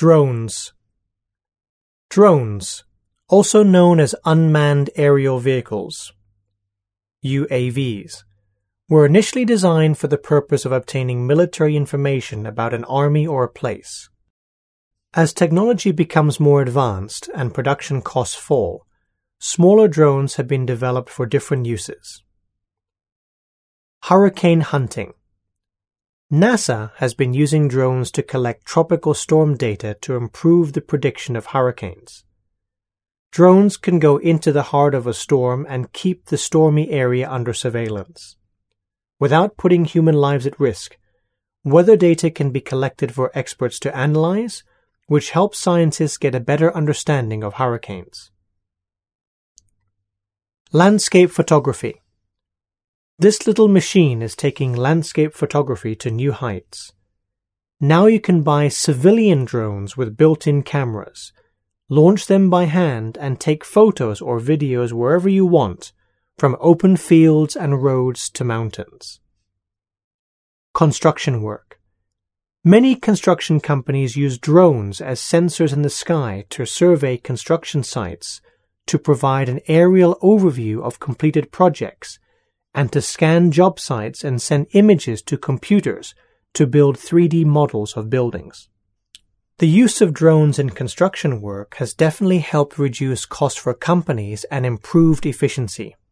Drones. Drones, also known as unmanned aerial vehicles, UAVs, were initially designed for the purpose of obtaining military information about an army or a place. As technology becomes more advanced and production costs fall, smaller drones have been developed for different uses. Hurricane hunting. NASA has been using drones to collect tropical storm data to improve the prediction of hurricanes. Drones can go into the heart of a storm and keep the stormy area under surveillance. Without putting human lives at risk, weather data can be collected for experts to analyze, which helps scientists get a better understanding of hurricanes. Landscape photography. This little machine is taking landscape photography to new heights. Now you can buy civilian drones with built-in cameras, launch them by hand and take photos or videos wherever you want, from open fields and roads to mountains. Construction work. Many construction companies use drones as sensors in the sky to survey construction sites, to provide an aerial overview of completed projects, and to scan job sites and send images to computers to build 3D models of buildings. The use of drones in construction work has definitely helped reduce costs for companies and improved efficiency.